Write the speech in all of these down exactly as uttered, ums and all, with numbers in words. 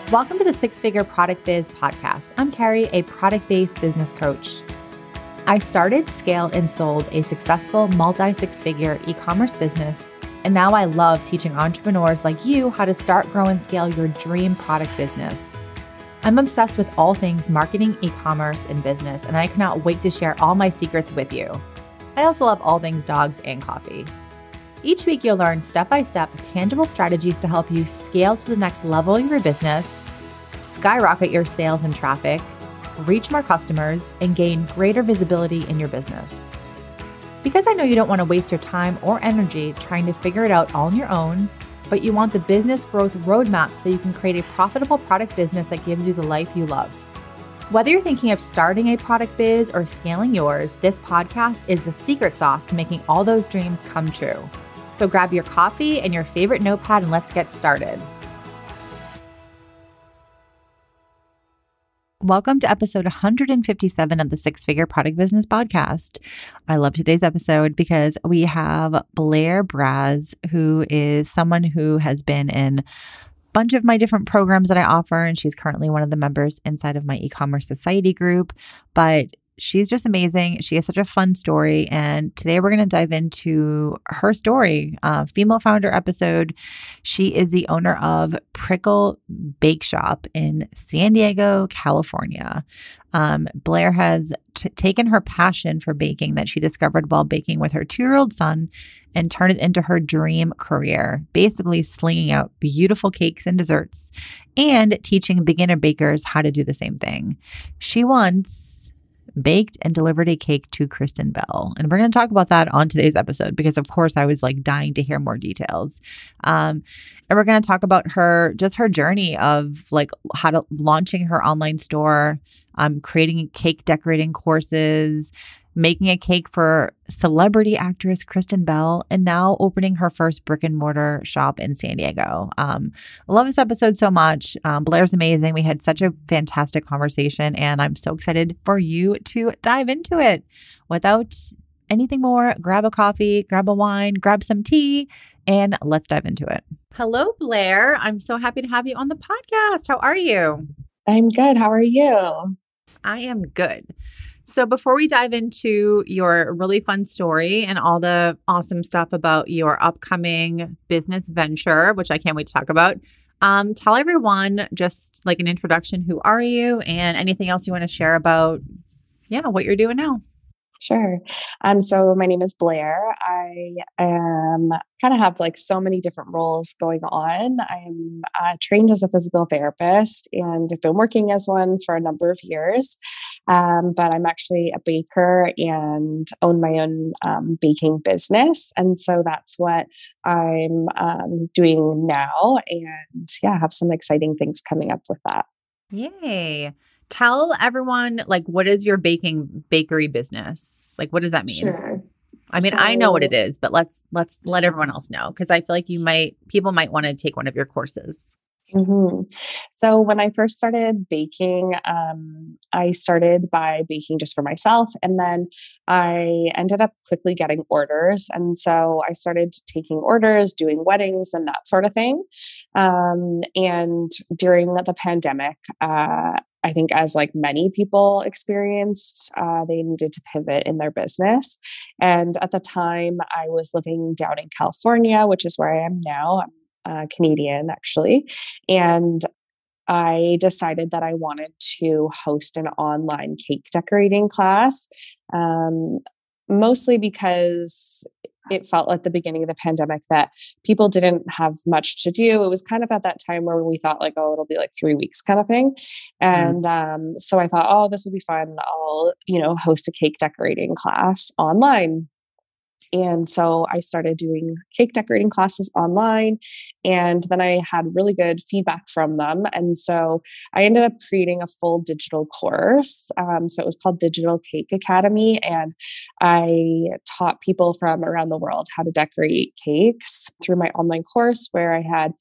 Welcome to the Six Figure Product Biz podcast. I'm Carrie, a product-based business coach. I started, scaled, and sold a successful multi-six-figure e-commerce business, and now I love teaching entrepreneurs like you how to start, grow, and scale your dream product business. I'm obsessed with all things marketing, e-commerce, and business, and I cannot wait to share all my secrets with you. I also love all things dogs and coffee. Each week, you'll learn step-by-step tangible strategies to help you scale to the next level of your business, skyrocket your sales and traffic, reach more customers, and gain greater visibility in your business. Because I know you don't want to waste your time or energy trying to figure it out all on your own, but you want the business growth roadmap so you can create a profitable product business that gives you the life you love. Whether you're thinking of starting a product biz or scaling yours, this podcast is the secret sauce to making all those dreams come true. So grab your coffee and your favorite notepad and let's get started. Welcome to episode one hundred fifty-seven of the Six Figure Product Business Podcast. I love today's episode because we have Blair Braz, who is someone who has been in a bunch of my different programs that I offer, and she's currently one of the members inside of my e-commerce society group. But she's just amazing. She has such a fun story. And today we're going to dive into her story, uh, female founder episode. She is the owner of Prickle Bake Shop in San Diego, California. Um, Blair has t- taken her passion for baking that she discovered while baking with her two-year-old son and turned it into her dream career, basically slinging out beautiful cakes and desserts and teaching beginner bakers how to do the same thing. She once baked and delivered a cake to Kristen Bell. And we're going to talk about that on today's episode because, of course, I was like dying to hear more details. Um, and we're going to talk about her, just her journey of like how to launching her online store, um, creating cake decorating courses, making a cake for celebrity actress Kristen Bell, and now opening her first brick and mortar shop in San Diego. Um, I love this episode so much. Um, Blair's amazing. We had such a fantastic conversation, and I'm so excited for you to dive into it. Without anything more, grab a coffee, grab a wine, grab some tea, and let's dive into it. Hello, Blair. I'm so happy to have you on the podcast. How are you? I'm good. How are you? I am good. So before we dive into your really fun story and all the awesome stuff about your upcoming business venture, which I can't wait to talk about, um, tell everyone just like an introduction, who are you, and anything else you want to share about, yeah, what you're doing now. Sure. Um, so my name is Blair. I am kind of have like so many different roles going on. I'm uh, trained as a physical therapist and I've been working as one for a number of years. Um, but I'm actually a baker and own my own um, baking business. And so that's what I'm um, doing now. And yeah, I have some exciting things coming up with that. Yay. Tell everyone, like, what is your baking bakery business? Like, what does that mean? Sure. I mean, So, I know what it is, but let's let's let everyone else know because I feel like you might people might want to take one of your courses. Mm-hmm. So when I first started baking, um, I started by baking just for myself, and then I ended up quickly getting orders, and so I started taking orders, doing weddings, and that sort of thing. Um, and during the pandemic, uh, I think as like many people experienced, uh, they needed to pivot in their business. And at the time, I was living down in California, which is where I am now. I'm uh, Canadian, actually. And I decided that I wanted to host an online cake decorating class, um, mostly because it felt like the beginning of the pandemic that people didn't have much to do. It was kind of at that time where we thought like, oh, it'll be like three weeks kind of thing. And um, so I thought, oh, this will be fun. I'll, you know, host a cake decorating class online. And so I started doing cake decorating classes online, and then I had really good feedback from them. And so I ended up creating a full digital course. Um, so it was called Digital Cake Academy, and I taught people from around the world how to decorate cakes through my online course, where I had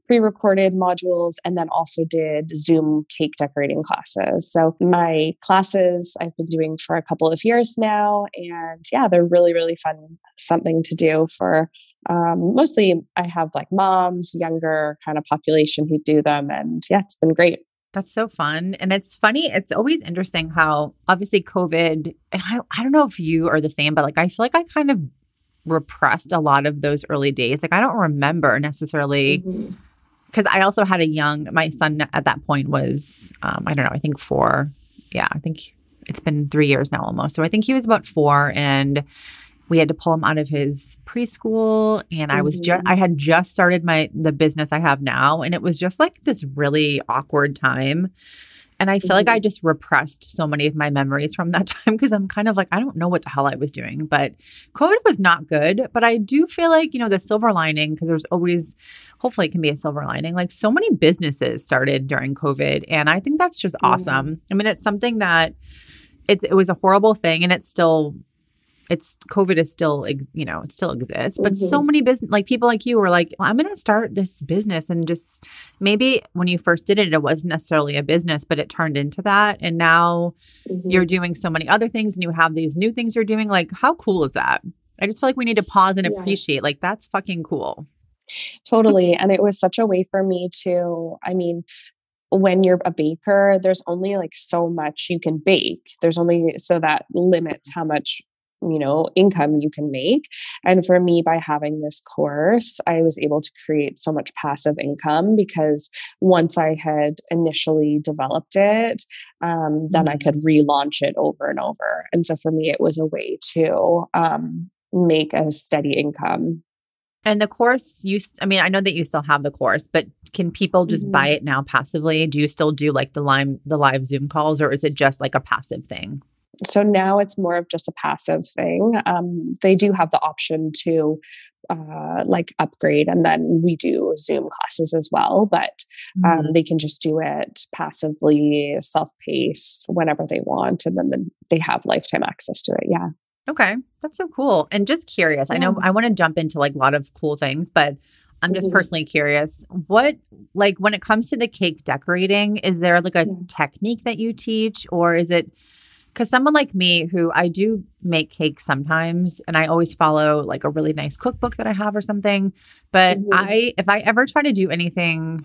pre-recorded modules, and then also did Zoom cake decorating classes. So my classes I've been doing for a couple of years now, and yeah, they're really, really fun, something to do for um, mostly I have like moms, younger kind of population who do them. And yeah, it's been great. That's so fun. And it's funny. It's always interesting how obviously COVID, and I, I don't know if you are the same, but like, I feel like I kind of repressed a lot of those early days. Like, I don't remember necessarily because mm-hmm. I also had a young, my son at that point was, um, I don't know, I think four. Yeah, I think it's been three years now almost. So I think he was about four, and we had to pull him out of his preschool. And I was mm-hmm. just, I had just started my, the business I have now. And it was just like this really awkward time. And I feel mm-hmm. like I just repressed so many of my memories from that time because I'm kind of like, I don't know what the hell I was doing. But COVID was not good. But I do feel like, you know, the silver lining, because there's always, hopefully it can be a silver lining. Like so many businesses started during COVID. And I think that's just mm-hmm. awesome. I mean, it's something that it's, it was a horrible thing, and it's still, it's COVID is still, you know, it still exists, but mm-hmm. so many business, like people like you were like, well, I'm going to start this business. And just maybe when you first did it, it wasn't necessarily a business, but it turned into that. And now mm-hmm. you're doing so many other things, and you have these new things you're doing. Like, how cool is that? I just feel like we need to pause and yeah. appreciate, like, that's fucking cool. Totally. And it was such a way for me to, I mean, when you're a baker, there's only like so much you can bake. There's only, so that limits how much, you know, income you can make. And for me, by having this course, I was able to create so much passive income because once I had initially developed it, um, then mm-hmm. I could relaunch it over and over. And so for me, it was a way to um, make a steady income. And the course, you, I mean, I know that you still have the course, but can people just mm-hmm. buy it now passively? Do you still do like the live, the live Zoom calls, or is it just like a passive thing? So now it's more of just a passive thing. Um, they do have the option to uh, like upgrade, and then we do Zoom classes as well, but um, mm-hmm. they can just do it passively, self-paced whenever they want. And then the, they have lifetime access to it. Yeah. Okay. That's so cool. And just curious, yeah. I know I want to jump into like a lot of cool things, but I'm just mm-hmm. personally curious, what, like when it comes to the cake decorating, is there like a yeah. technique that you teach, or is it, because someone like me who I do make cakes sometimes, and I always follow like a really nice cookbook that I have or something. But mm-hmm. I, if I ever try to do anything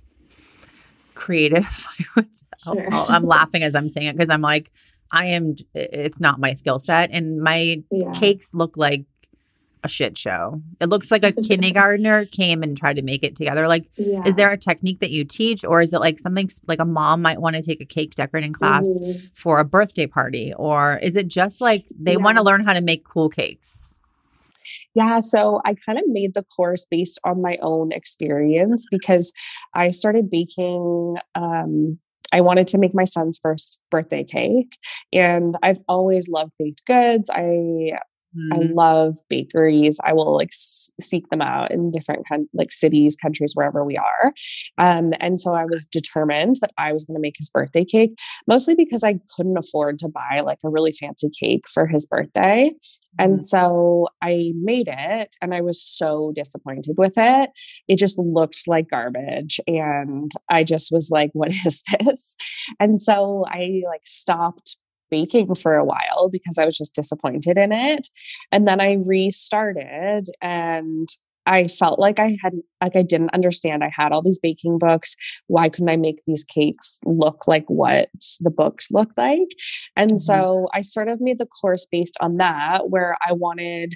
creative, I would, sure. I'll, I'm laughing as I'm saying it because I'm like, I am, it's not my skill set. And my yeah. cakes look like a shit show. It looks like a kindergartner came and tried to make it together. Like, yeah. is there a technique that you teach, or is it like something like a mom might want to take a cake decorating class mm-hmm. for a birthday party? Or is it just like they yeah. want to learn how to make cool cakes? Yeah. So I kind of made the course based on my own experience because I started baking, um, I wanted to make my son's first birthday cake, and I've always loved baked goods. I I love bakeries. I will like s- seek them out in different kind like cities, countries, wherever we are. Um, and so I was determined that I was going to make his birthday cake, mostly because I couldn't afford to buy like a really fancy cake for his birthday. Mm-hmm. And so I made it, and I was so disappointed with it. It just looked like garbage. And I just was like, what is this? And so I like stopped baking for a while because I was just disappointed in it. And then I restarted, and I felt like I had, like I didn't understand. I had all these baking books. Why couldn't I make these cakes look like what the books looked like? And mm-hmm. so I sort of made the course based on that, where I wanted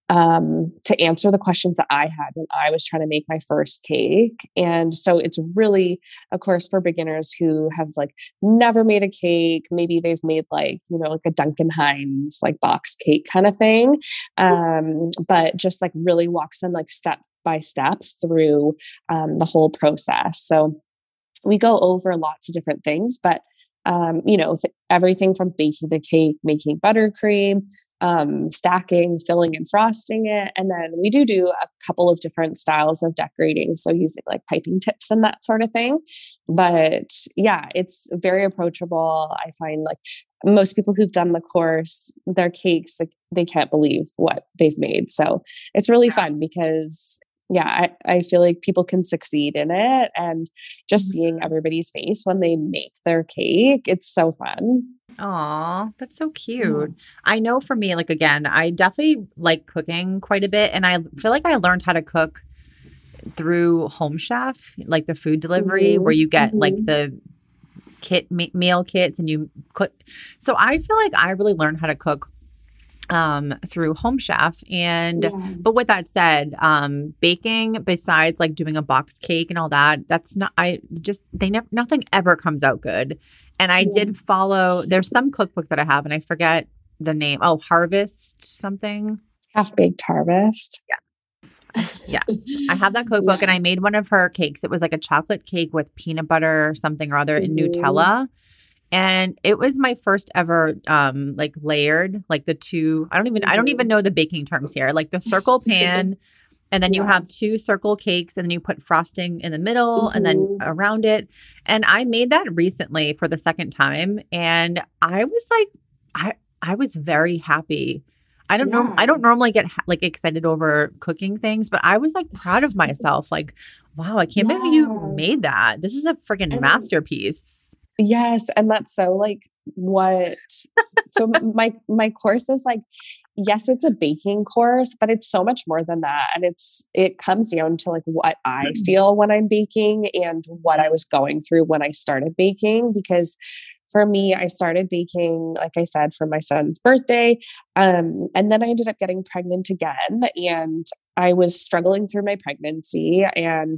um, to answer the questions that I had when I was trying to make my first cake. And so it's really a course for beginners who have like never made a cake. Maybe they've made like, you know, like a Duncan Hines, like box cake kind of thing. Um, but just like really walks them like step by step through um, the whole process. So we go over lots of different things, but um, you know, th- everything from baking the cake, making buttercream, um, stacking, filling and frosting it. And then we do do a couple of different styles of decorating. So using like piping tips and that sort of thing. But yeah, it's very approachable. I find like most people who've done the course, their cakes, like they can't believe what they've made. So it's really fun because yeah, I, I feel like people can succeed in it, and just seeing Mhm. everybody's face when they make their cake, it's so fun. Aw, that's so Yeah. cute. I know for me, like again, I definitely like cooking quite a bit, and I feel like I learned how to cook through Home Chef, like the food delivery where Hmm. you get like Hmm. the kit me- meal kits and you cook. So I feel like I really learned how to cook um through Home Chef. And Yeah. but with that said, um baking, besides like doing a box cake and all that, that's not, I just, they never, nothing ever comes out good. And I Yeah. did follow, there's some cookbook that I have and I forget the name. Oh, Harvest something. Half Baked Harvest. I, yes, I have that cookbook and Yeah. I made one of her cakes. It was like a chocolate cake with peanut butter or something or other and Hmm. Nutella. And it was my first ever um like layered, like the two, I don't even I don't even Hmm. know the baking terms here. Like the circle pan, and then you have two Yes. circle cakes and then you put frosting in the middle and then Hmm. around it. And I made that recently for the second time and I was like I I was very happy. I don't know I Yeah. don't normally get ha- like excited over cooking things, but I was like proud of myself. Like, wow, I can't believe you Yeah. made that. This is a freaking And masterpiece. yes, and that's so like what so my my course is like, yes, it's a baking course, but it's so much more than that. And it's it comes down to like what I feel when I'm baking and what I was going through when I started baking. Because for me, I started baking, like I said, for my son's birthday. Um, and then I ended up getting pregnant again. And I was struggling through my pregnancy, and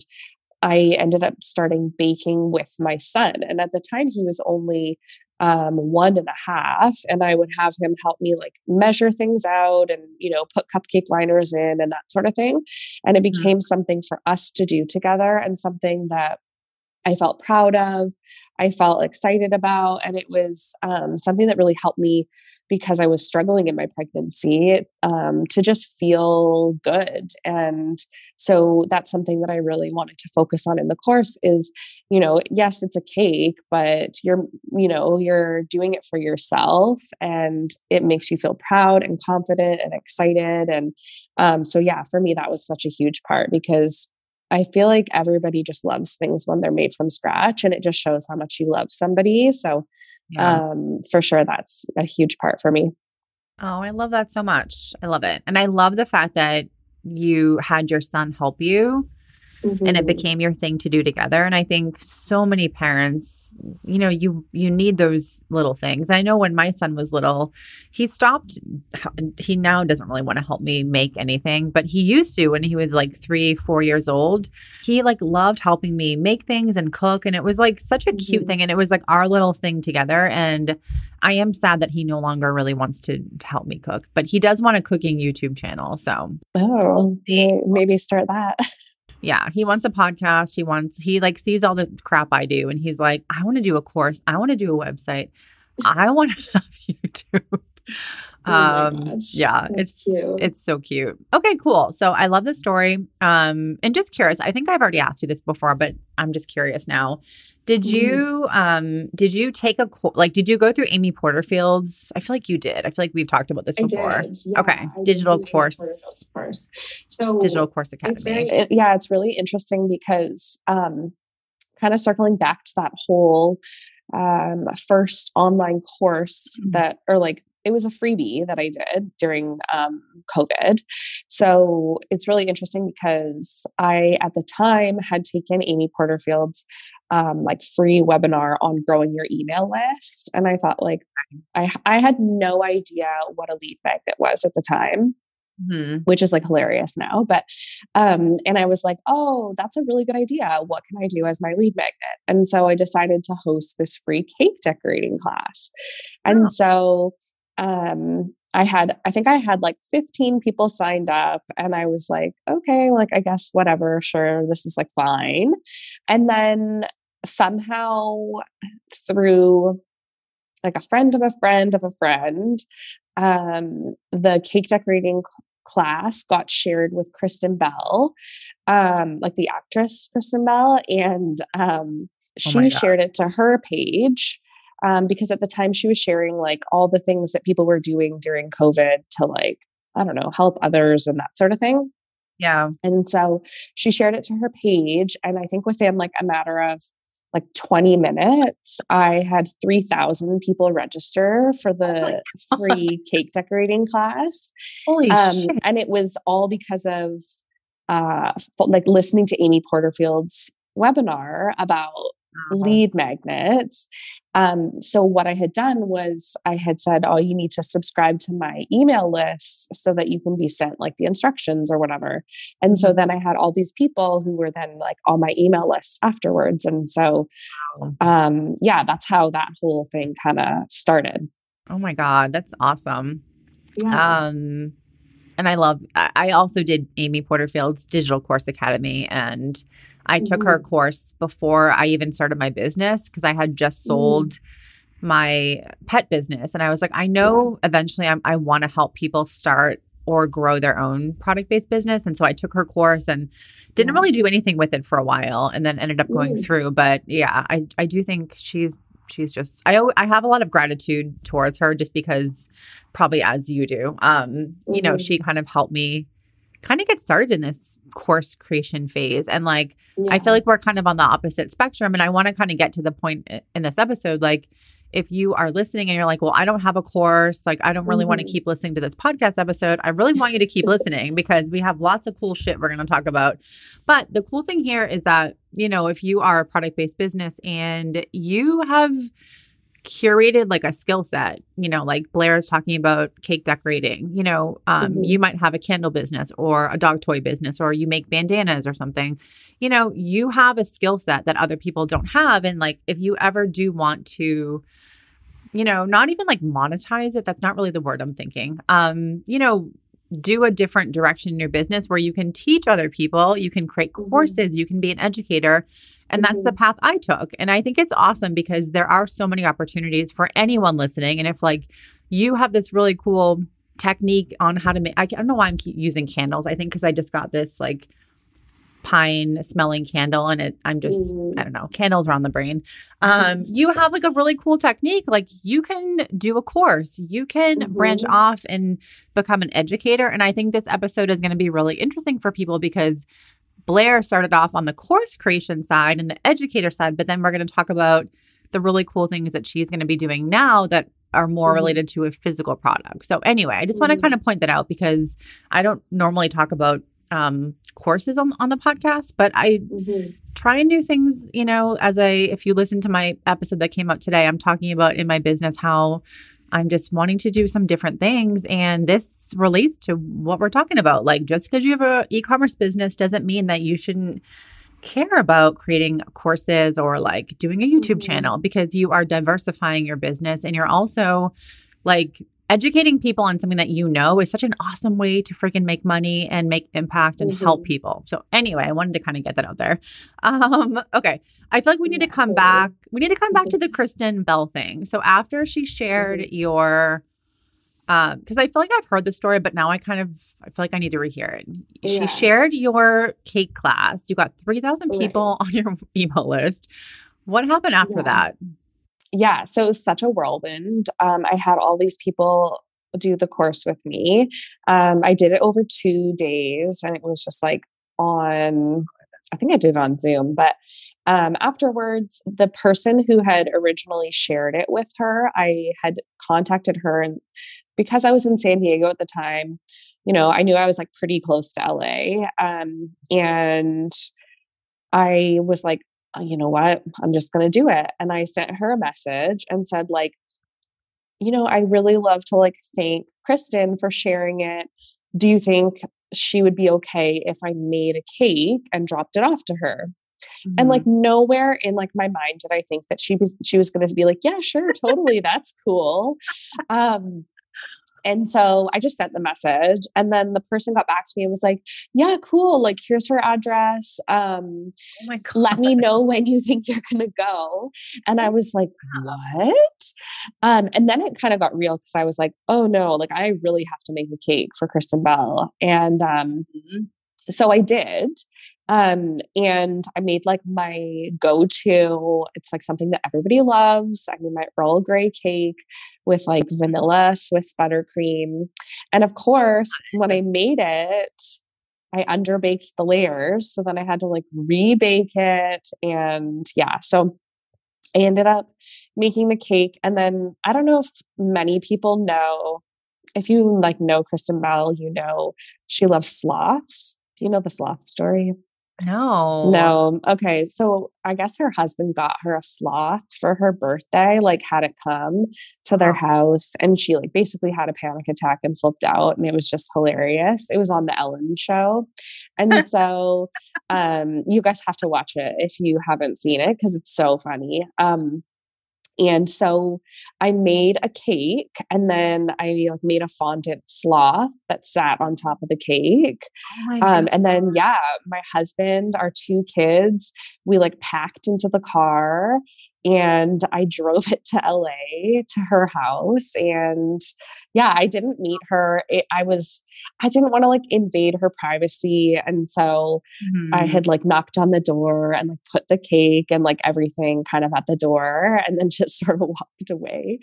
I ended up starting baking with my son. And at the time, he was only um, one and a half. And I would have him help me like measure things out and, you know, put cupcake liners in and that sort of thing. And it Mhm. became something for us to do together and something that I felt proud of, I felt excited about, and it was um, something that really helped me because I was struggling in my pregnancy um, to just feel good. And so that's something that I really wanted to focus on in the course is, you know, yes, it's a cake, but you're, you know, you're doing it for yourself and it makes you feel proud and confident and excited. And um, so, yeah, for me, that was such a huge part because I feel like everybody just loves things when they're made from scratch and it just shows how much you love somebody. So, Yeah. um, for sure, that's a huge part for me. Oh, I love that so much. I love it. And I love the fact that you had your son help you and it Mhm. became your thing to do together. And I think so many parents, you know, you you need those little things. I know when my son was little, he stopped, he now doesn't really want to help me make anything, but he used to when he was like three four years old. He like loved helping me make things and cook, and it was like such a cute Mhm. thing, and it was like our little thing together. And I am sad that he no longer really wants to, to help me cook, but he does want a cooking YouTube channel. So we'll Oh, see. may- maybe start that. Yeah, he wants a podcast. He wants, he like sees all the crap I do and he's like, I want to do a course. I want to do a website. I want to have YouTube. Oh my Um, gosh, yeah, that's it's cute. it's so cute. Okay, cool. So I love this story. Um, and just curious, I think I've already asked you this before, but I'm just curious now. Did Mhm. you um did you take a co- like did you go through Amy Porterfield's? I feel like you did. I feel like we've talked about this I before. did. Yeah, Okay, I did digital do Amy course, Porterfield's course. So digital course it's academy. very, it- yeah, it's really interesting because um, kind of circling back to that whole um, first online course that, or like it was a freebie that I did during um, COVID. So it's really interesting because I, at the time, had taken Amy Porterfield's um, like free webinar on growing your email list. And I thought, like, I, I had no idea what a lead magnet was at the time, Hmm. which is like hilarious now. But, um, and I was like, oh, that's a really good idea. What can I do as my lead magnet? And so I decided to host this free cake decorating class. Oh, And so, um, I had, I think I had like fifteen people signed up, and I was like, okay, like, I guess whatever, sure, this is like fine. And then somehow through like a friend of a friend of a friend, um, the cake decorating c- class got shared with Kristen Bell, um, like the actress Kristen Bell, and um, oh my she God. shared it to her page. Um, because at the time she was sharing like all the things that people were doing during COVID to like, I don't know, help others and that sort of thing. Yeah. And so she shared it to her page. And I think within like a matter of like twenty minutes, I had three thousand people register for Oh my the God. free cake decorating class. Holy Um, shit. and it was all because of uh, f- like listening to Amy Porterfield's webinar about Wow. lead magnets. Um, so what I had done was I had said, oh, you need to subscribe to my email list so that you can be sent like the instructions or whatever. And so Mhm. then I had all these people who were then like on my email list afterwards. And so, Wow. um, yeah, that's how that whole thing kind of started. Oh my God, that's awesome. Yeah. Um, and I love, I I also did Amy Porterfield's Digital Course Academy, and I took her Mhm. course before I even started my business because I had just Mm. sold my pet business. And I was like, I Yeah. know eventually I'm, I want to help people start or grow their own product based business. And so I took her course and didn't Yeah. really do anything with it for a while and then ended up going Mm. through. But yeah, I, I do think she's, she's just, I, al- I have a lot of gratitude towards her just because probably as you do, um, you know, Mhm. she kind of helped me kind of get started in this course creation phase. And like, I feel Yeah. like we're kind of on the opposite spectrum. And I want to kind of get to the point i- in this episode. Like, if you are listening and you're like, well, I don't have a course, like, I don't really want to Mhm. keep listening to this podcast episode, I really want you to keep listening because we have lots of cool shit we're going to talk about. But the cool thing here is that, you know, if you are a product based business and you have curated like a skill set, you know, like Blair is talking about cake decorating, you know, um, you Mhm. might have a candle business or a dog toy business, or you make bandanas or something, you know, you have a skill set that other people don't have. And like, if you ever do want to, you know, not even like monetize it, that's not really the word I'm thinking, um, you know, do a different direction in your business where you can teach other people, you can create Mhm. courses, you can be an educator. And that's the Mhm. path I took. And I think it's awesome because there are so many opportunities for anyone listening. And if like you have this really cool technique on how to make, I don't know why I'm keep using candles. I think because I just got this like pine smelling candle and it I'm just Mhm. I don't know, candles are on the brain. Um you have like a really cool technique, like you can do a course, you can branch Mhm. off and become an educator. And I think this episode is going to be really interesting for people because Blair started off on the course creation side and the educator side, but then we're going to talk about the really cool things that she's going to be doing now that are more Mhm. related to a physical product. So anyway, I just want to kind Mhm. of point that out because I don't normally talk about um, courses on, on the podcast, but I Mhm. try new things, you know, as I, if you listen to my episode that came out today, I'm talking about in my business how I'm just wanting to do some different things. And this relates to what we're talking about. Like, just because you have a e-commerce business doesn't mean that you shouldn't care about creating courses or like doing a YouTube Mhm. channel because you are diversifying your business and you're also like educating people on something that you know is such an awesome way to freaking make money and make impact and help Mhm. people. So anyway, I wanted to kind of get that out there. Um, okay. I feel like we need Yeah, to come totally. back. We need to come back to the Kristen Bell thing. So after she shared Mhm. your um, because I feel like I've heard the story, but now I kind of I feel like I need to rehear it. She Yeah, shared your cake class. You got three thousand right. people on your email list. What happened after Yeah. that? Yeah, so it was such a whirlwind. Um, I had all these people do the course with me. Um, I did it over two days, and it was just like on, I think I did it on Zoom, but um, afterwards, the person who had originally shared it with her, I had contacted her, and because I was in San Diego at the time, you know, I knew I was like pretty close to L A, um, and I was like, "Oh, you know what? I'm just going to do it." And I sent her a message and said, like, you know, I really love to like thank Kristen for sharing it. Do you think she would be okay if I made a cake and dropped it off to her? And like Mhm. nowhere in like my mind did I think that she was she was going to be like, yeah, sure, totally, that's cool. Um, and so I just sent the message, and then the person got back to me and was like, yeah, cool. Like, here's her address. Um, Oh my let me God. know when you think you're going to go. And I was like, what? Um, and then it kind of got real because I was like, oh no, like I really have to make a cake for Kristen Bell. And um, Mhm. so I did. Um, and I made like my go to, it's like something that everybody loves. I made my Earl Grey cake with like vanilla Swiss buttercream. And of course, when I made it, I underbaked the layers. So then I had to like rebake it. And yeah, so I ended up making the cake. And then I don't know if many people know, if you like know Kristen Bell, you know, she loves sloths. Do you know the sloth story? No. No. Okay. So I guess her husband got her a sloth for her birthday, like had it come to their house, and she like basically had a panic attack and flipped out, and it was just hilarious. It was on the Ellen show. And so um you guys have to watch it if you haven't seen it because it's so funny. Um And so I made a cake, and then I like made a fondant sloth that sat on top of the cake. Oh my Um, and goodness. then, yeah, my husband, our two kids, we like packed into the car and I drove it to L A to her house. And yeah, I didn't meet her. It, I was, I didn't want to like invade her privacy. And so I Mhm. had like knocked on the door and like put the cake and like everything kind of at the door and then just sort of walked away.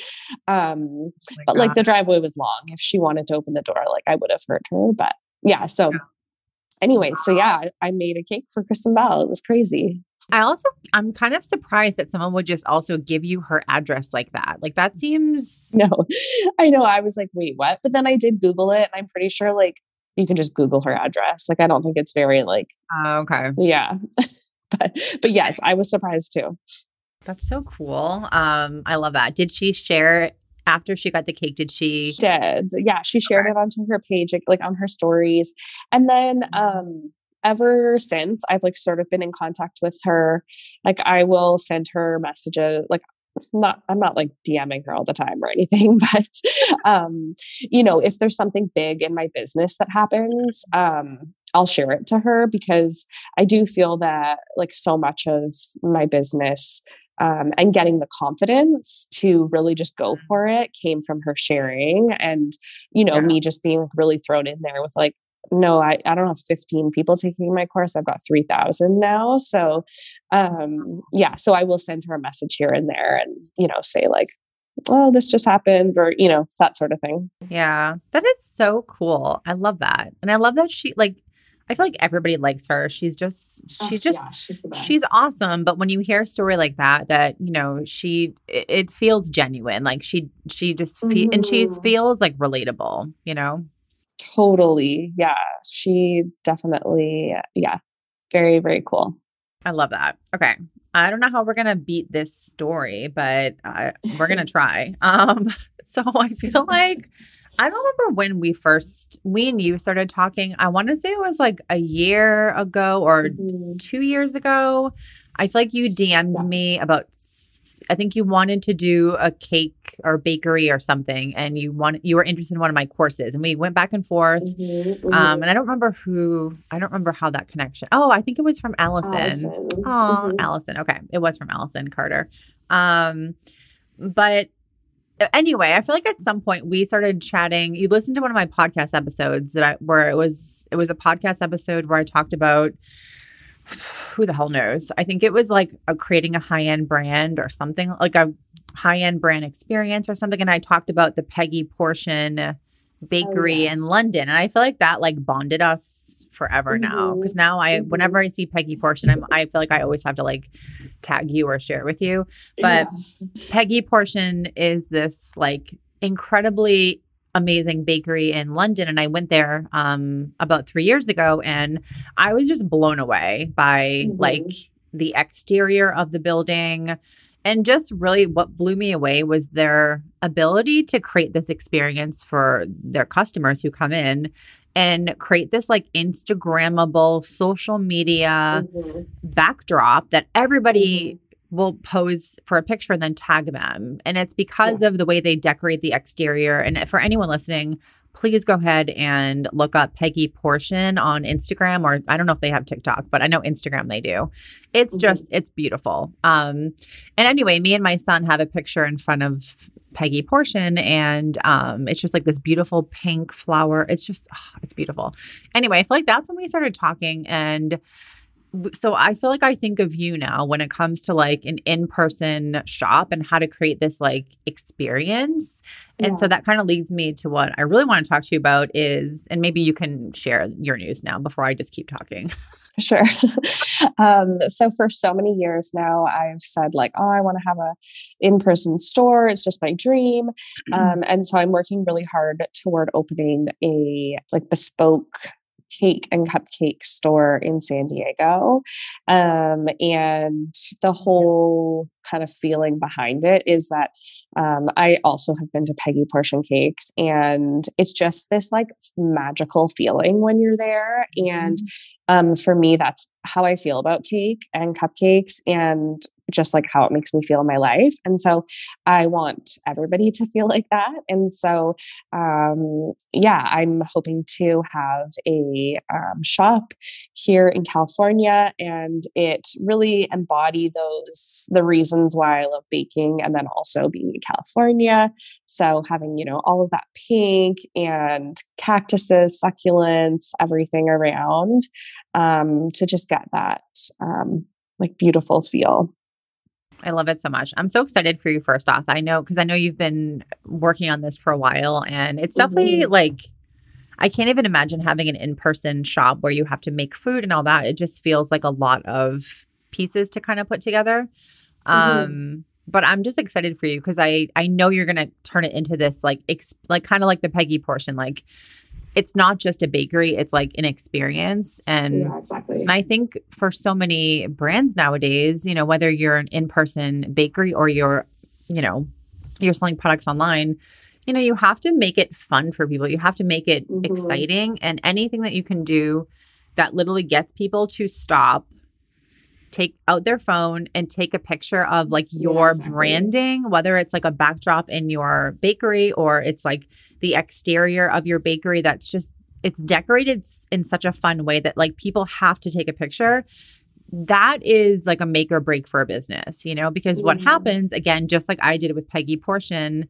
Um, Oh my but like God. the driveway was long. If she wanted to open the door, like I would have heard her. But yeah, so anyway, so yeah, I I made a cake for Kristen Bell. It was crazy. I also, I'm kind of surprised that someone would just also give you her address like that. Like that seems, No, I know. I was like, wait, what? But then I did Google it, and I'm pretty sure like you can just Google her address. Like I don't think it's very like, oh, okay. yeah. but but yes, I was surprised too. That's so cool. Um, I love that. Did she share after she got the cake? Did she? She did. Yeah, she shared Okay. it onto her page, like, like on her stories. And then um ever since I've like sort of been in contact with her. Like I will send her messages, like not I'm not like DMing her all the time or anything, but um, you know, if there's something big in my business that happens, um, I'll share it to her because I do feel that like so much of my business um, and getting the confidence to really just go for it came from her sharing and, you know, Yeah. me just being really thrown in there with like, no, I, I don't have fifteen people taking my course. I've got three thousand now. So, um, yeah, so I will send her a message here and there and, you know, say like, oh, this just happened or, you know, that sort of thing. Yeah. That is so cool. I love that. And I love that she like, I feel like everybody likes her. She's just, she's just, yeah, she's the best. she's awesome. But when you hear a story like that, that, you know, she, it, it feels genuine. Like she, she just, fe- and she Mhm. feels like relatable, you know? Totally. Yeah. She definitely, yeah, very, very cool. I love that. Okay. I don't know how we're going to beat this story, but uh, we're going to try. Um, so I feel like, I don't remember when we first, we and you started talking. I want to say it was like a year ago or Mhm. two years ago. I feel like you D M'd Yeah. me about, I think you wanted to do a cake or bakery or something, and you want you were interested in one of my courses, and we went back and forth. Mhm, Um, mhm. and I don't remember who, I don't remember how that connection. Oh, I think it was from Allison. Allison. Oh, Mhm. Allison. Okay, it was from Allison Carter. Um, but anyway, I feel like at some point we started chatting. You listened to one of my podcast episodes that I, where it was it was a podcast episode where I talked about who the hell knows. I think it was like a, creating a high end brand or something like a high end brand experience or something. And I talked about the Peggy Portion bakery Oh, yes. in London, and I feel like that like bonded us forever now. Because Mhm. now I, Mhm. whenever I see Peggy Portion, I'm I feel like I always have to like tag you or share it with you. But Yeah. Peggy Portion is this like incredibly amazing bakery in London. And I went there um, about three years ago and I was just blown away by Mhm. like the exterior of the building. And just really what blew me away was their ability to create this experience for their customers who come in and create this like Instagrammable social media Mhm. backdrop that everybody Mhm. will pose for a picture and then tag them. And it's because Yeah. of the way they decorate the exterior. And for anyone listening, please go ahead and look up Peggy Portion on Instagram, or I don't know if they have TikTok, but I know Instagram they do. It's Mhm. just, it's beautiful. Um, and anyway, me and my son have a picture in front of Peggy Portion, and um, it's just like this beautiful pink flower. It's just, oh, it's beautiful. Anyway, I feel like that's when we started talking, and so I feel like I think of you now when it comes to like an in-person shop and how to create this like experience. And Yeah. so that kind of leads me to what I really want to talk to you about is, and maybe you can share your news now before I just keep talking. Sure. um, so for so many years now, I've said like, oh, I want to have a in-person store. It's just my dream. Um, and so I'm working really hard toward opening a like bespoke cake and cupcake store in San Diego. Um, and the whole kind of feeling behind it is that um, I also have been to Peggy Portion Cakes, and it's just this like magical feeling when you're there. And um, for me, that's how I feel about cake and cupcakes, and just like how it makes me feel in my life. And so I want everybody to feel like that. And so, um, yeah, I'm hoping to have a um, shop here in California, and it really embody those, the reasons why I love baking, and then also being in California. So having, you know, all of that pink and cactuses, succulents, everything around, um, to just get that, um, like beautiful feel. I love it so much. I'm so excited for you first off. I know, because I know you've been working on this for a while, and it's definitely mm-hmm. like, I can't even imagine having an in-person shop where you have to make food and all that. It just feels like a lot of pieces to kind of put together. Mm-hmm. Um, but I'm just excited for you because I, I know you're going to turn it into this like, ex- like kind of like the Peggy Portion, like it's not just a bakery, it's like an experience. And, yeah, exactly. and I think for so many brands nowadays, you know, whether you're an in-person bakery or you're, you know, you're selling products online, you know, you have to make it fun for people. You have to make it mm-hmm. exciting, and anything that you can do that literally gets people to stop, take out their phone and take a picture of like your yeah, exactly. branding, whether it's like a backdrop in your bakery or it's like the exterior of your bakery that's just, it's decorated in such a fun way that like people have to take a picture. That is like a make or break for a business, you know, because mm-hmm. what happens, again, just like I did with Peggy Portion,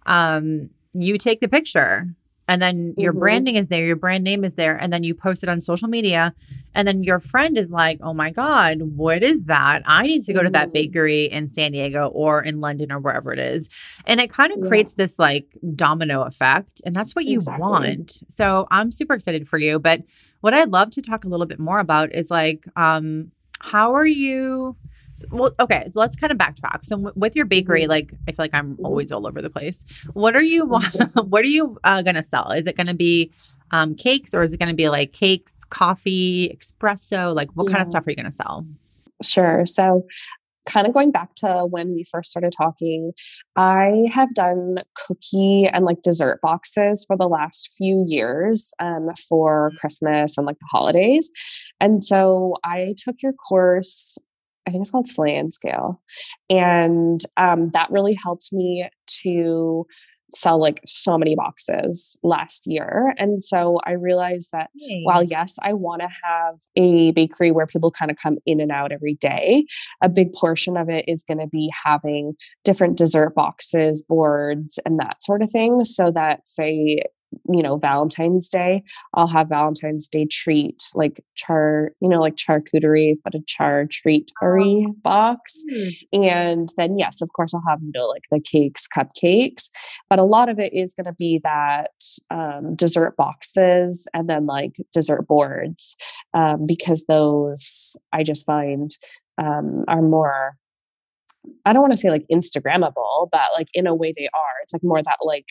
um, you take the picture and then your mm-hmm. branding is there, your brand name is there, and then you post it on social media, and then your friend is like, oh my God, what is that? I need to go mm-hmm. to that bakery in San Diego or in London or wherever it is. And it kind of yeah. creates this like domino effect, and that's what you exactly. want. So I'm super excited for you. But what I'd love to talk a little bit more about is like, um, how are you? Well, okay, so let's kind of backtrack. So w- with your bakery, like I feel like I'm always all over the place. What are you, what are you uh, going to sell? Is it going to be um, cakes, or is it going to be like cakes, coffee, espresso? Like what yeah. kind of stuff are you going to sell? Sure. So kind of going back to when we first started talking, I have done cookie and like dessert boxes for the last few years um, for Christmas and like the holidays. And so I took your course, I think it's called Slay and Scale. And um, that really helped me to sell like so many boxes last year. And so I realized that hey. while yes, I want to have a bakery where people kind of come in and out every day, a big portion of it is going to be having different dessert boxes, boards, and that sort of thing. So that say, you know, Valentine's Day, I'll have Valentine's Day treat, like char, you know, like charcuterie, but a char treatery oh. box. Mm. And then, yes, of course, I'll have, you know, like the cakes, cupcakes, but a lot of it is going to be that um, dessert boxes and then like dessert boards, um, because those I just find um, are more, I don't want to say like Instagrammable, but like in a way they are. It's like more that like,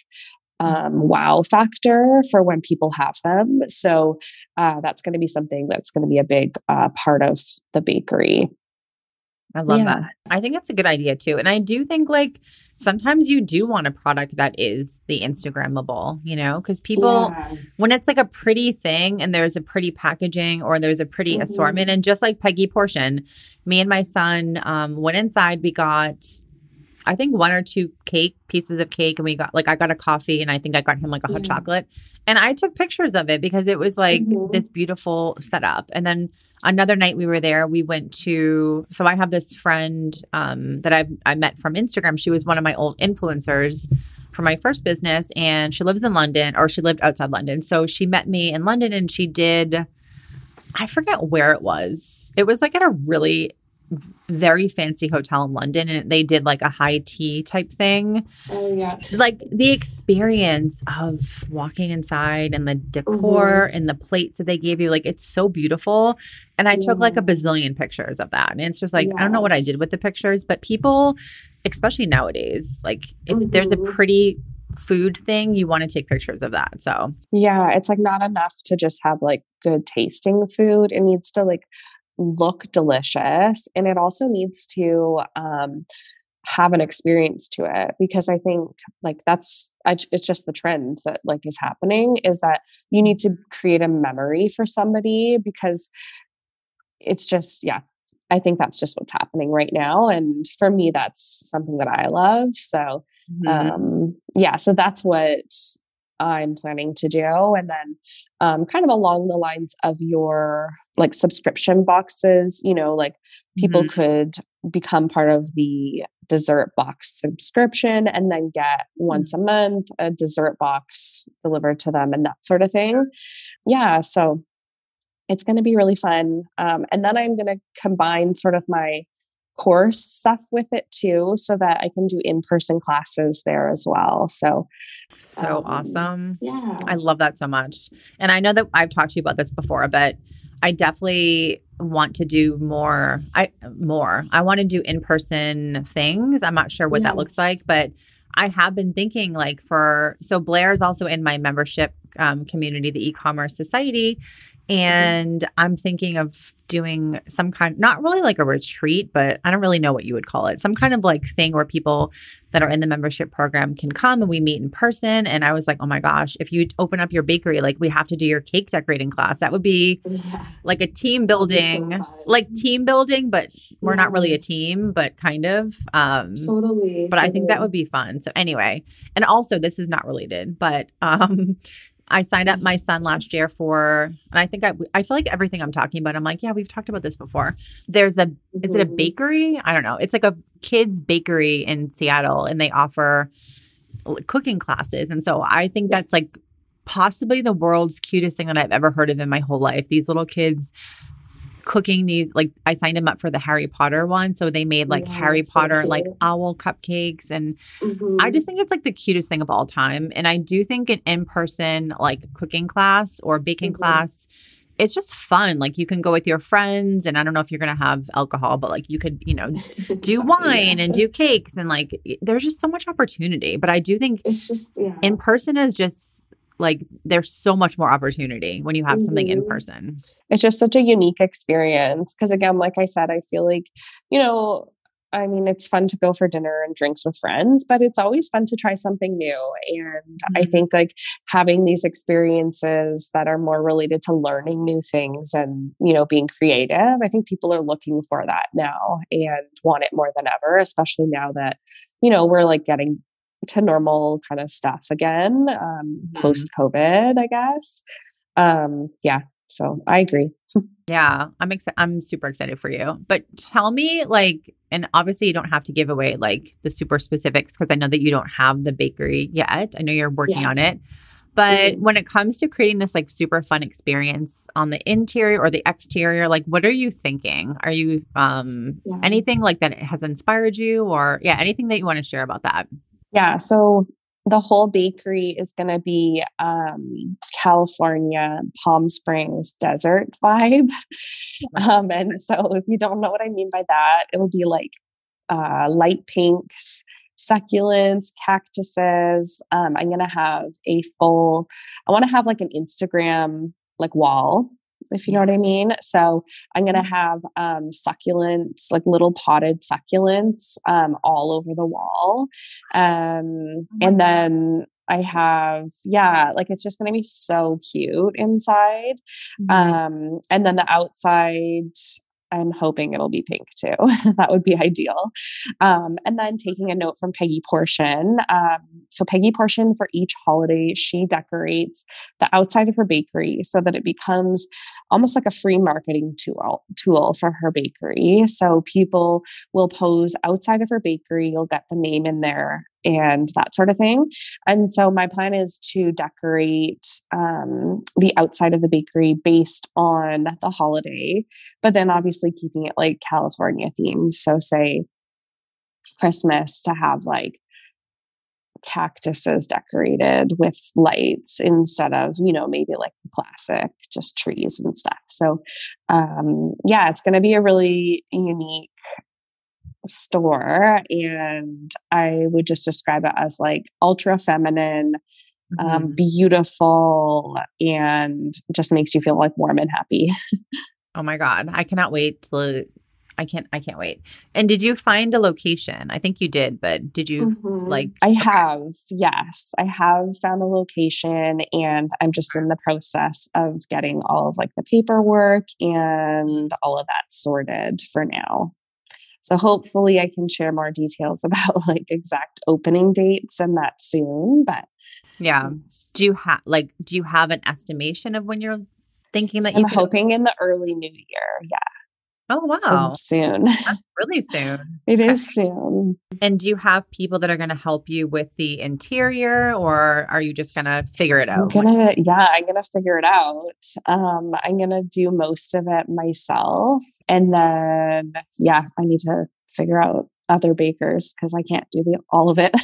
Um, wow factor for when people have them. So uh, that's going to be something that's going to be a big uh, part of the bakery. I love yeah. that. I think that's a good idea too. And I do think like sometimes you do want a product that is the Instagrammable, you know, because people, yeah. when it's like a pretty thing and there's a pretty packaging or there's a pretty mm-hmm. assortment, and just like Peggy Portion, me and my son um, went inside, we got I think one or two cake pieces of cake, and we got like I got a coffee, and I think I got him like a hot yeah. chocolate, and I took pictures of it because it was like mm-hmm. this beautiful setup. And then another night we were there, we went to so I have this friend um, that I I met from Instagram. She was one of my old influencers for my first business, and she lives in London, or she lived outside London. So she met me in London, and she did I forget where it was. It was like at a really very fancy hotel in London, and they did like a high tea type thing. Oh yeah. Like the experience of walking inside and the decor Mm-hmm. and the plates that they gave you, like it's so beautiful. And I took like a Yeah. bazillion pictures of that. And it's just like, I don't know what I did Yes. with the pictures, but people, especially nowadays, like if there's a Mm-hmm. pretty food thing, you want to take pictures of that. So, Yeah, it's like not enough to just have like good tasting food. It needs to like look delicious, and it also needs to um have an experience to it, because I think like that's I, j- it's just the trend that like is happening, is that you need to create a memory for somebody, because it's just yeah, I think that's just what's happening right now, and for me that's something that I love. So mhm. um yeah, so that's what I'm planning to do. And then um, kind of along the lines of your like subscription boxes, you know, like people Mhm. could become part of the dessert box subscription and then get once a month a dessert box delivered to them and that sort of thing. Yeah. So it's going to be really fun. Um, and then I'm going to combine sort of my course stuff with it too, so that I can do in person classes there as well. So, So um, awesome. yeah. I love that so much. And I know that I've talked to you about this before, but I definitely want to do more. I more. I want to do in-person things. I'm not sure what that looks like, Yes. but I have been thinking like for so Blair is also in my membership um, community, the e-commerce society. Mhm. And I'm thinking of doing some kind, not really like a retreat, but I don't really know what you would call it. Some kind of like thing where people that are in the membership program can come and we meet in person. And I was like, oh my gosh, if you open up your bakery, like we have to do your cake decorating class. That would be Yeah, like a team that'll be so building, like fun. team building, but we're not really a Yes, team, but kind of. Um, totally, but I think that would totally. be fun. So anyway, and also this is not related, but um I signed up my son last year for, and I think I I feel like everything I'm talking about, I'm like, yeah, we've talked about this before. There's a, is it a Mhm. bakery? I don't know. It's like a kids bakery in Seattle, and they offer l- cooking classes. And so I think that's like Yes. possibly the world's cutest thing that I've ever heard of in my whole life. These little kids cooking these, like I signed them up for the Harry Potter one. So they made like Yeah, Harry it's so Potter, like cute. owl cupcakes, and I just Mhm. think it's like the cutest thing of all time. And I do think an in person, like cooking class or baking Mhm. class, it's just fun. Like you can go with your friends, and I don't know if you're going to have alcohol, but like you could, you know, do Exactly, yeah. wine and do cakes, and like there's just so much opportunity. But I do think It's just in yeah. person is just like there's so much more opportunity when you have something in Mhm. person. It's just such a unique experience, because again, like I said, I feel like, you know, I mean, it's fun to go for dinner and drinks with friends, but it's always fun to try something new. And I Mhm. think like having these experiences that are more related to learning new things and, you know, being creative, I think people are looking for that now and want it more than ever, especially now that, you know, we're like getting to normal kind of stuff again, um, Mhm. post COVID, I guess. Um, yeah, so I agree. Yeah, I'm excited. I'm super excited for you. But tell me, like, and obviously you don't have to give away like the super specifics because I know that you don't have the bakery yet. I know you're working on Yes. it. But Mhm. when it comes to creating this like super fun experience on the interior or the exterior, like what are you thinking? Are you um Yeah. anything like that has inspired you, or yeah, anything that you want to share about that? Yeah, so the whole bakery is gonna be, um, California, Palm Springs desert vibe. Um, and so if you don't know what I mean by that, it will be like, uh, light pinks, succulents, cactuses. Um, I'm gonna have a full I wanna have like an Instagram, like, wall, if you know what I Yes. mean. So I'm gonna have, um, succulents, like little potted succulents, um, all over the wall. Um, Oh my and God. then I have yeah, like, it's just gonna be so cute inside. Mhm. Um, and then the outside, I'm hoping it'll be pink too. That would be ideal. Um, and then taking a note from Peggy Portion. Um, so Peggy Portion, for each holiday, she decorates the outside of her bakery so that it becomes almost like a free marketing tool tool for her bakery. So people will pose outside of her bakery. You'll get the name in there. and that sort of thing. And so my plan is to decorate um, the outside of the bakery based on the holiday, but then obviously keeping it like California themed. So say Christmas, to have like cactuses decorated with lights instead of, you know, maybe like the classic, just trees and stuff. So, um, yeah, it's going to be a really unique store. And I would just describe it as like ultra feminine, um, Mm-hmm. beautiful, and just makes you feel like warm and happy. Oh my God. I cannot wait to, I can't, I can't wait. And did you find a location? I think you did, but did you Mhm. like, I have, yes, I have found a location, and I'm just in the process of getting all of like the paperwork and all of that sorted for now. So hopefully I can share more details about like exact opening dates and that soon, but yeah. Do you have, like, do you have an estimation of when you're thinking that you I'm could? hoping in the early new year. Yeah. Oh, So wow. soon. That's really soon. It Okay. is soon. And do you have people that are going to help you with the interior, or are you just going to figure it I'm out? gonna, yeah, I'm gonna figure it out. Um, I'm gonna do most of it myself. And then, yeah, I need to figure out other bakers because I can't do the, all of it.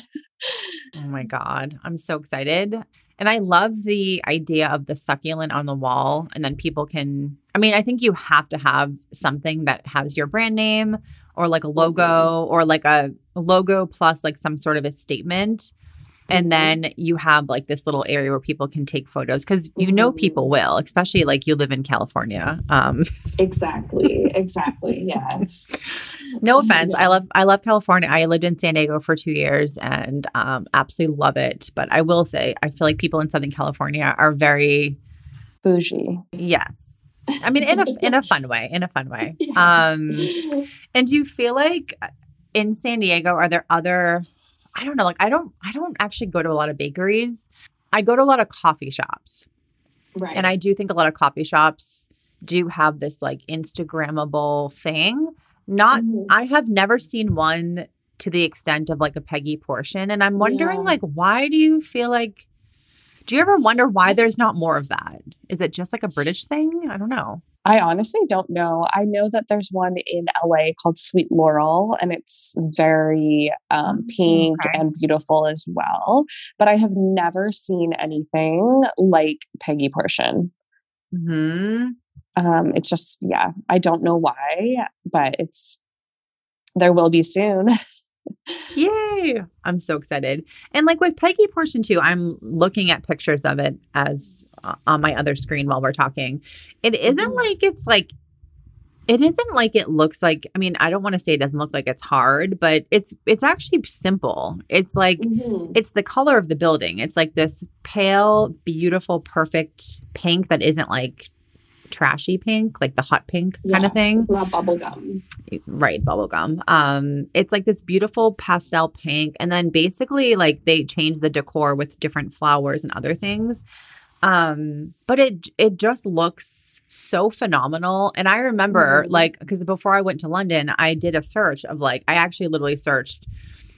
Oh my God. I'm so excited. And I love the idea of the succulent on the wall. And then people can, I mean, I think you have to have something that has your brand name or like a logo or like a logo plus like some sort of a statement. And then you have like this little area where people can take photos because you know people will, especially like you live in California. Um, Exactly. Exactly. Yes. no offense, I Yeah. love I love California. I lived in San Diego for two years and um, absolutely love it. But I will say, I feel like people in Southern California are very Bougie. yes. I mean, in a in a fun way, in a fun way. Yes. Um, and do you feel like in San Diego are there other? I don't know. Like I don't I don't actually go to a lot of bakeries. I go to a lot of coffee shops. Right. And I do think a lot of coffee shops do have this like Instagrammable thing. Not, Mhm. I have never seen one to the extent of like a Peggy Portion. And I'm wondering, Yeah. like, why do you feel like, do you ever wonder why there's not more of that? Is it just like a British thing? I don't know. I honestly don't know. I know that there's one in L A called Sweet Laurel, and it's very um, Oh, pink okay. and beautiful as well. But I have never seen anything like Peggy Portion. Hmm. Um, it's just, yeah, I don't know why, but it's there will be soon. Yay. I'm so excited. And like with Peggy Portion too, I'm looking at pictures of it as uh, on my other screen while we're talking. It isn't Mhm. like it's like it isn't like it looks like, I mean, I don't want to say it doesn't look like it's hard, but it's it's actually simple. It's like Mhm. it's the color of the building. It's like this pale, beautiful, perfect pink that isn't like trashy pink, like the hot pink kind of Yes, thing. it's not bubblegum. Right, bubblegum. Um, it's like this beautiful pastel pink. And then basically like they change the decor with different flowers and other things. Um, but it it just looks so phenomenal. And I remember Mhm. like because before I went to London, I did a search of like I actually literally searched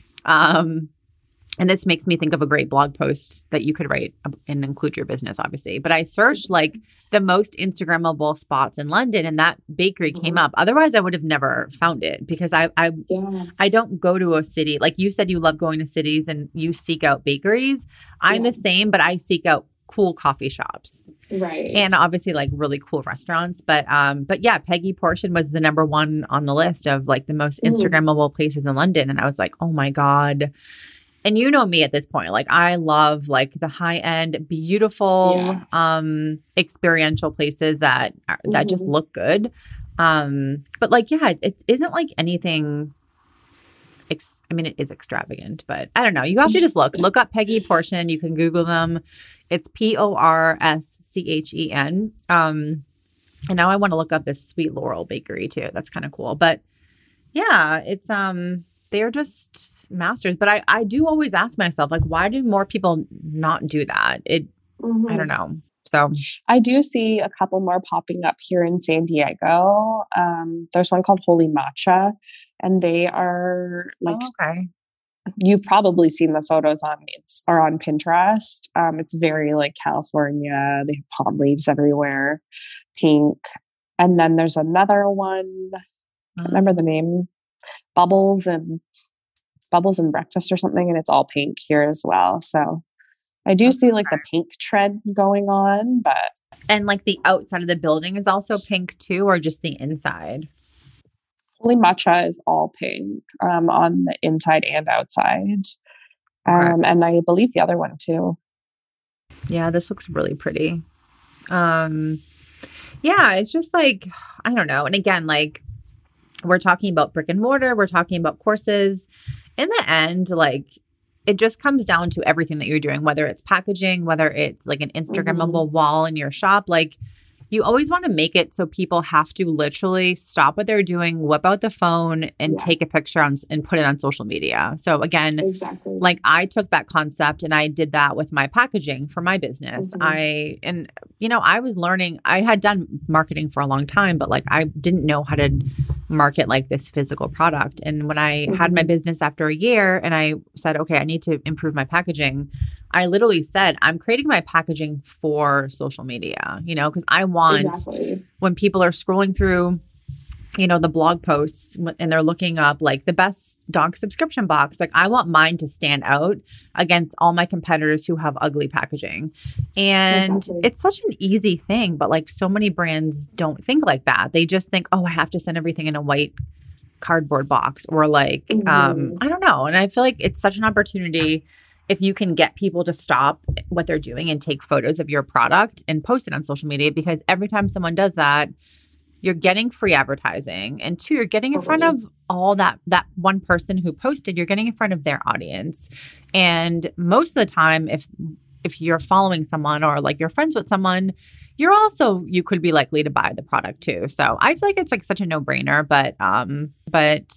um and this makes me think of a great blog post that you could write and include your business, obviously. But I searched like the most Instagrammable spots in London, and that bakery came up. Otherwise, I would have never found it because I I Yeah. I don't go to a city like you said. You love going to cities and you seek out bakeries. I'm Yeah. the same, but I seek out cool coffee shops Right. and obviously like really cool restaurants. But um, but yeah, Peggy Portion was the number one on the list of like the most Mhm. Instagrammable places in London, and I was like, oh my God. And you know me at this point, like I love like the high end, beautiful, Yes. um, experiential places that are, that just Mhm. look good. Um, but like, yeah, it, it isn't like anything. Ex- I mean, it is extravagant, but I don't know. You have to just look, look up Peggy Portion. You can Google them. It's P O R S C H E N. Um, and now I want to look up this Sweet Laurel Bakery too. That's kind of cool. But yeah, it's um. They're just masters. But I, I do always ask myself, like, why do more people not do that? It, Mhm. I don't know. So, I do see a couple more popping up here in San Diego. Um, there's one called Holy Matcha, and they are like oh, okay. you've probably seen the photos on it's or on Pinterest. Um, it's very like California. They have palm leaves everywhere, pink. And then there's another one. I can't remember the name. Bubbles and Bubbles and Breakfast or something, and it's all pink here as well. So I do see like the pink trend going on, but And like the outside of the building is also pink too, or just the inside? Holy Matcha is all pink um, on the inside and outside. Um, and I believe the other one too. Yeah, this looks really pretty. Um, yeah, it's just like, I don't know. And again, like we're talking about brick and mortar, we're talking about courses. In the end, like it just comes down to everything that you're doing, whether it's packaging, whether it's like an Instagrammable mm-hmm. wall in your shop, like you always want to make it so people have to literally stop what they're doing, whip out the phone and yeah. take a picture on, and put it on social media. So again, exactly. like I took that concept and I did that with my packaging for my business. Mm-hmm. I, and you know, I was learning, I had done marketing for a long time, but like I didn't know how to market like this physical product. And when I mm-hmm. had my business after a year and I said, okay, I need to improve my packaging, I literally said, I'm creating my packaging for social media, you know, because I want exactly. when people are scrolling through, you know, the blog posts and they're looking up like the best dog subscription box, like I want mine to stand out against all my competitors who have ugly packaging. And exactly. it's such an easy thing, but like so many brands don't think like that. They just think, oh, I have to send everything in a white cardboard box or like, mm-hmm. um, I don't know. And I feel like it's such an opportunity if you can get people to stop what they're doing and take photos of your product and post it on social media, because every time someone does that, you're getting free advertising. And two, you're getting totally. in front of all that, that one person who posted, you're getting in front of their audience. And most of the time, if, if you're following someone or like you're friends with someone, you're also, you could be likely to buy the product too. So I feel like it's like such a no brainer, but, um, but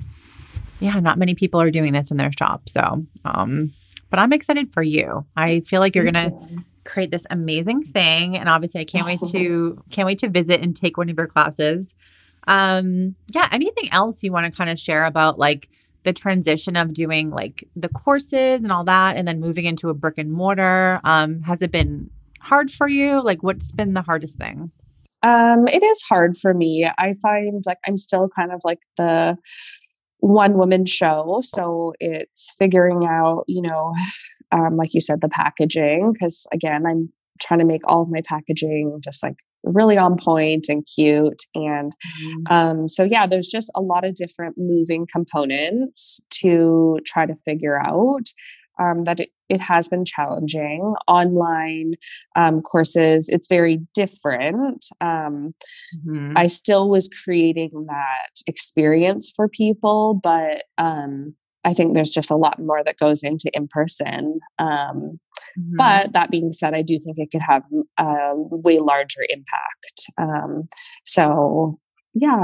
yeah, not many people are doing this in their shop. So, um, but I'm excited for you. I feel like you're going to create this amazing thing. And obviously I can't wait to, can't wait to visit and take one of your classes. Um, yeah. Anything else you want to kind of share about like the transition of doing like the courses and all that, and then moving into a brick and mortar? Um, has it been hard for you? Like what's been the hardest thing? Um, it is hard for me. I find like I'm still kind of like the one woman show. So it's figuring out, you know, um, like you said, the packaging, because again, I'm trying to make all of my packaging just like really on point and cute. And mm-hmm. um, so, yeah, there's just a lot of different moving components to try to figure out. Um, that it, it has been challenging. Online um, courses, it's very different. Um, mm-hmm. I still was creating that experience for people, but um, I think there's just a lot more that goes into in-person. Um, mm-hmm. But that being said, I do think it could have a way larger impact. Um, so, yeah.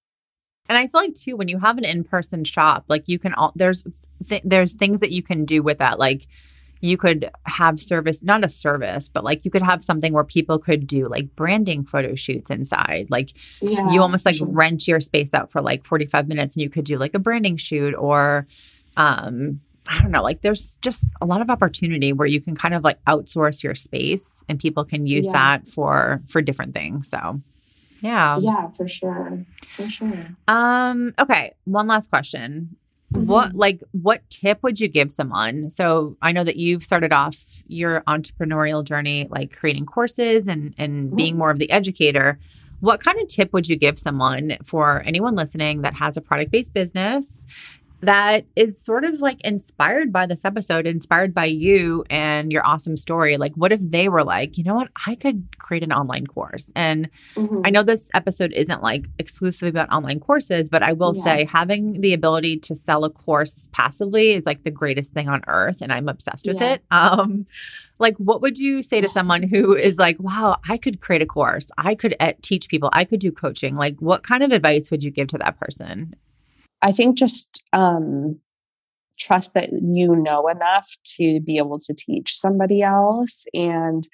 And I feel like too, when you have an in-person shop, like you can all, there's, th- there's things that you can do with that. Like you could have service, not a service, but like you could have something where people could do like branding photo shoots inside. Like yeah, you almost like sure. rent your space out for like forty-five minutes and you could do like a branding shoot or, um, I don't know, like there's just a lot of opportunity where you can kind of like outsource your space and people can use yeah. that for, for different things. So yeah. Yeah, for sure. For sure. Um, okay. One last question. Mm-hmm. What, like, what tip would you give someone? So I know that you've started off your entrepreneurial journey, like creating courses and, and mm-hmm. being more of the educator. What kind of tip would you give someone for anyone listening that has a product-based business that is sort of like inspired by this episode, inspired by you and your awesome story? Like, what if they were like, you know what, I could create an online course? And mm-hmm. I know this episode isn't like exclusively about online courses, but I will yeah. say having the ability to sell a course passively is like the greatest thing on earth. And I'm obsessed with yeah. it. Um, like, what would you say to someone who is like, wow, I could create a course. I could uh, teach people. I could do coaching. Like, what kind of advice would you give to that person? I think just um, trust that you know enough to be able to teach somebody else, and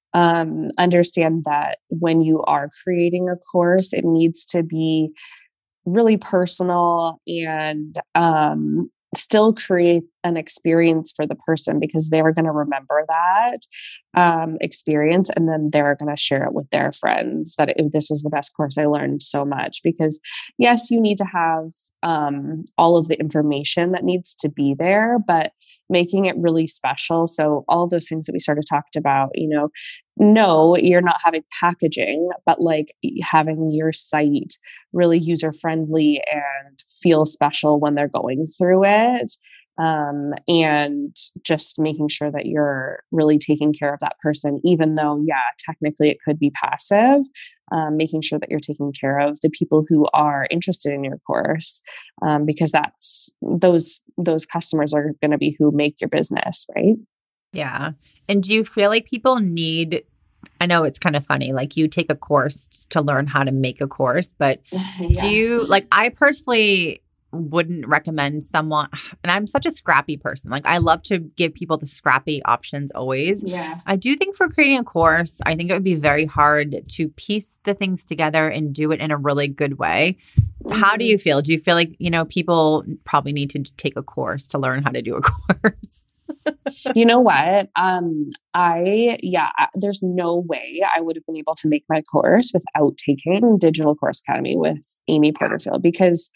um, understand that when you are creating a course, it needs to be really personal and um, still create an experience for the person, because they are going to remember that um, experience, and then they're going to share it with their friends that it, this was the best course. I learned so much. Because yes, you need to have um, all of the information that needs to be there, but making it really special. So all of those things that we sort of talked about, you know, no, you're not having packaging, but like having your site really user friendly and feel special when they're going through it. Um, and just making sure that you're really taking care of that person, even though, yeah, technically it could be passive, um, making sure that you're taking care of the people who are interested in your course, um, because that's those, those customers are going to be who make your business, right? Yeah. And do you feel like people need, I know it's kind of funny, like you take a course to learn how to make a course, but yeah. do you, like, I personally wouldn't recommend someone, and I'm such a scrappy person. Like I love to give people the scrappy options always. Yeah. I do think for creating a course, I think it would be very hard to piece the things together and do it in a really good way. Mm-hmm. How do you feel? Do you feel like, you know, people probably need to take a course to learn how to do a course? You know what? Um, I, yeah, I, there's no way I would have been able to make my course without taking Digital Course Academy with Amy Porterfield, because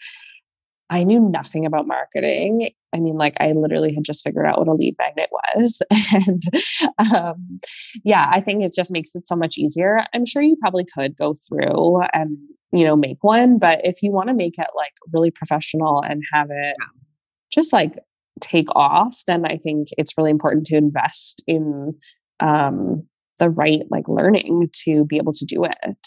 I knew nothing about marketing. I mean, like I literally had just figured out what a lead magnet was. And um, yeah, I think it just makes it so much easier. I'm sure you probably could go through and, you know, make one, but if you want to make it like really professional and have it just like take off, then I think it's really important to invest in um, the right like learning to be able to do it.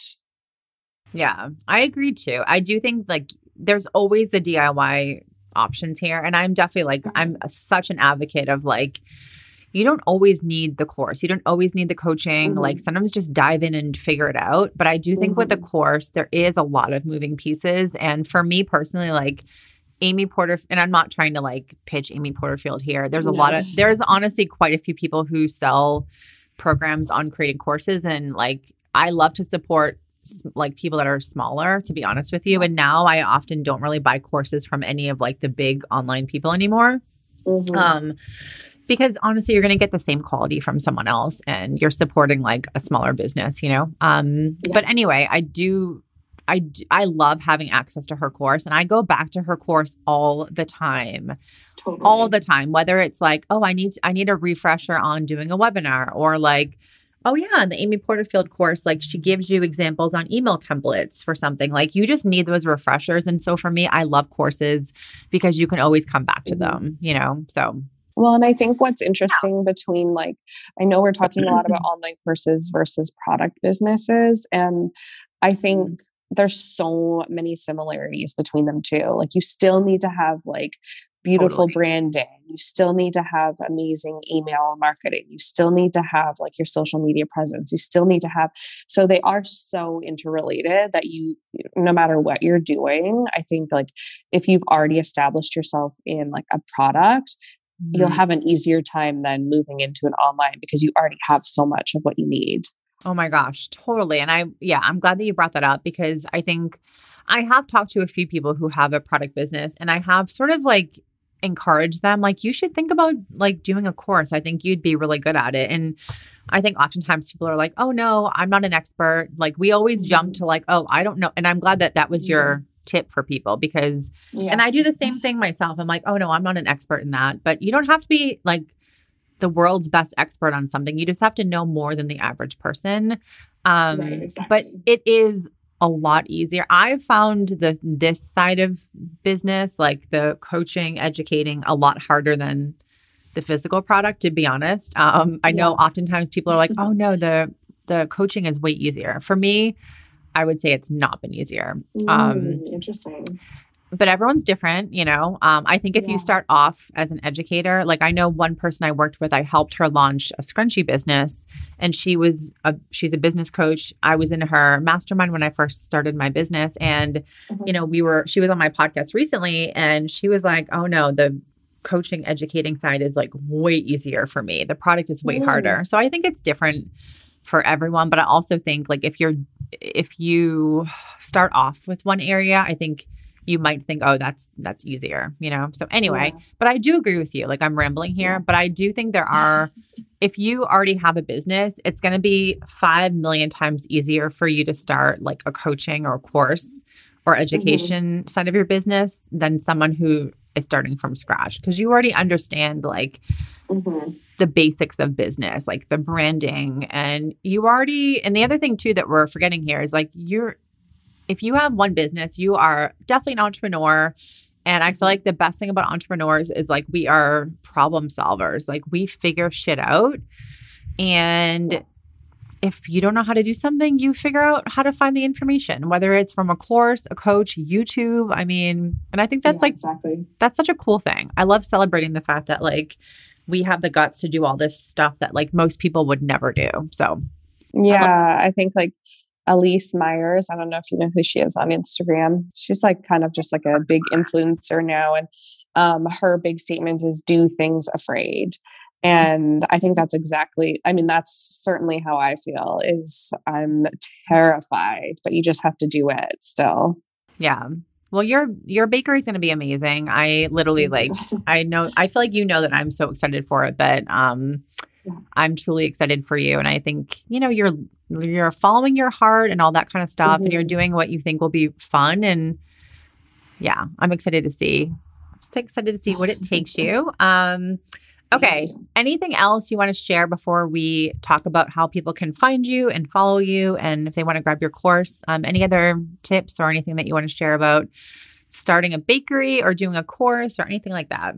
Yeah, I agree too. I do think like there's always the D I Y options here. And I'm definitely like, I'm a, such an advocate of like, you don't always need the course. You don't always need the coaching. Mm-hmm. Like sometimes just dive in and figure it out. But I do think mm-hmm. with the course, there is a lot of moving pieces. And for me personally, like Amy Porter, and I'm not trying to like pitch Amy Porterfield here. There's a no. lot of, there's honestly quite a few people who sell programs on creating courses. And like, I love to support like people that are smaller, to be honest with you. And now I often don't really buy courses from any of like the big online people anymore. Mm-hmm. Um, because honestly, you're going to get the same quality from someone else and you're supporting like a smaller business, you know? Um, yeah. But anyway, I do, I, do, I love having access to her course, and I go back to her course all the time, totally. all the time, whether it's like, oh, I need, I need a refresher on doing a webinar, or like, oh yeah, in the Amy Porterfield course, like she gives you examples on email templates for something. Like you just need those refreshers. And so for me, I love courses because you can always come back to mm-hmm. them, you know, so. Well, and I think what's interesting between like, I know we're talking a lot about online courses versus product businesses. And I think there's so many similarities between them too. Like you still need to have like beautiful totally. branding. You still need to have amazing email marketing. You still need to have like your social media presence. You still need to have, so they are so interrelated that you, no matter what you're doing, I think like if you've already established yourself in like a product, mm-hmm. you'll have an easier time than moving into an online, because you already have so much of what you need. Oh my gosh, totally. And I, yeah, I'm glad that you brought that up, because I think I have talked to a few people who have a product business, and I have sort of like encouraged them, like, you should think about like doing a course. I think you'd be really good at it. And I think oftentimes people are like, oh no, I'm not an expert. Like we always mm-hmm. jump to like, oh, I don't know. And I'm glad that that was mm-hmm. your tip for people, because, yeah. and I do the same thing myself. I'm like, oh no, I'm not an expert in that. But you don't have to be like the world's best expert on something. You just have to know more than the average person. Um, right, exactly. But it is a lot easier. I've found the this side of business, like the coaching, educating, a lot harder than the physical product, to be honest. Um, I know yeah. oftentimes people are like, oh no, the the coaching is way easier. For me, I would say it's not been easier. Mm, um, interesting. But everyone's different, you know. Um, I think if yeah. you start off as an educator, like I know one person I worked with, I helped her launch a scrunchie business, and she was a she's a business coach. I was in her mastermind when I first started my business, and mm-hmm. you know, we were she was on my podcast recently, and she was like, "Oh no, the coaching, educating side is like way easier for me. The product is way mm. harder." So I think it's different for everyone, but I also think like if you're if you start off with one area, I think you might think, oh, that's that's easier, you know? So anyway, Yeah. but I do agree with you. Like I'm rambling here, Yeah. but I do think there are, if you already have a business, it's going to be five million times easier for you to start like a coaching or a course or education mm-hmm. side of your business than someone who is starting from scratch, because you already understand like mm-hmm. the basics of business, like the branding, and you already, and the other thing too that we're forgetting here is like you're, if you have one business, you are definitely an entrepreneur. And I feel like the best thing about entrepreneurs is like we are problem solvers. Like we figure shit out. And if you don't know how to do something, you figure out how to find the information, whether it's from a course, a coach, YouTube. I mean, and I think that's yeah, like, exactly. That's such a cool thing. I love celebrating the fact that like we have the guts to do all this stuff that like most people would never do. So yeah, I, love- I think like Elise Myers, I don't know if you know who she is on Instagram. She's like kind of just like a big influencer now. And um, her big statement is do things afraid. And I think that's exactly, I mean, that's certainly how I feel is I'm terrified, but you just have to do it still. Yeah. Well, your your bakery is going to be amazing. I literally like, I know, I feel like you know that I'm so excited for it, but um, yeah. I'm truly excited for you. And I think, you know, you're you're following your heart and all that kind of stuff, mm-hmm. and you're doing what you think will be fun. And yeah, I'm excited to see. I'm so excited to see what it takes you. Um, okay. Anything else you want to share before we talk about how people can find you and follow you, and if they want to grab your course? Um, any other tips or anything that you want to share about starting a bakery or doing a course or anything like that?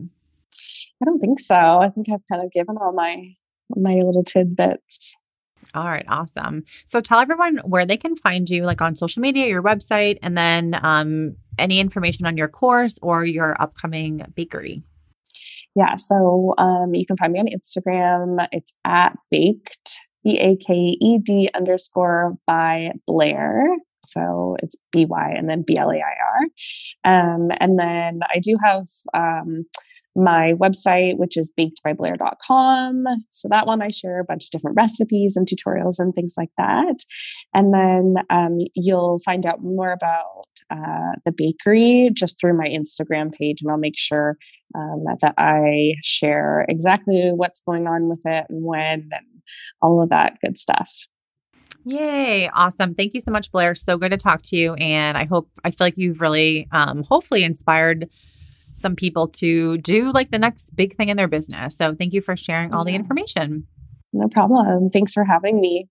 I don't think so. I think I've kind of given all my my little tidbits. All right. Awesome. So tell everyone where they can find you, like on social media, your website, and then um, any information on your course or your upcoming bakery. Yeah. So um, you can find me on Instagram. It's at baked, B A K E D underscore by Blair. So it's B Y and then B L A I R. Um, and then I do have um, my website, which is baked by blair dot com. So that one I share a bunch of different recipes and tutorials and things like that. And then um, you'll find out more about uh, the bakery just through my Instagram page. And I'll make sure um, that, that I share exactly what's going on with it and when and all of that good stuff. Yay. Awesome. Thank you so much, Blair. So good to talk to you. And I hope, I feel like you've really, um, hopefully inspired some people to do like the next big thing in their business. So thank you for sharing all yeah. the information. No problem. Thanks for having me.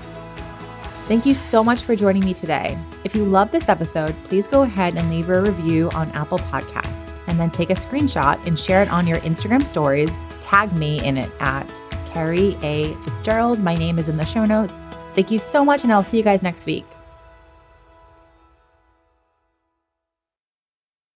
Thank you so much for joining me today. If you love this episode, please go ahead and leave a review on Apple Podcasts, and then take a screenshot and share it on your Instagram stories. Tag me in it at Carrie A. Fitzgerald. My name is in the show notes. Thank you so much, and I'll see you guys next week.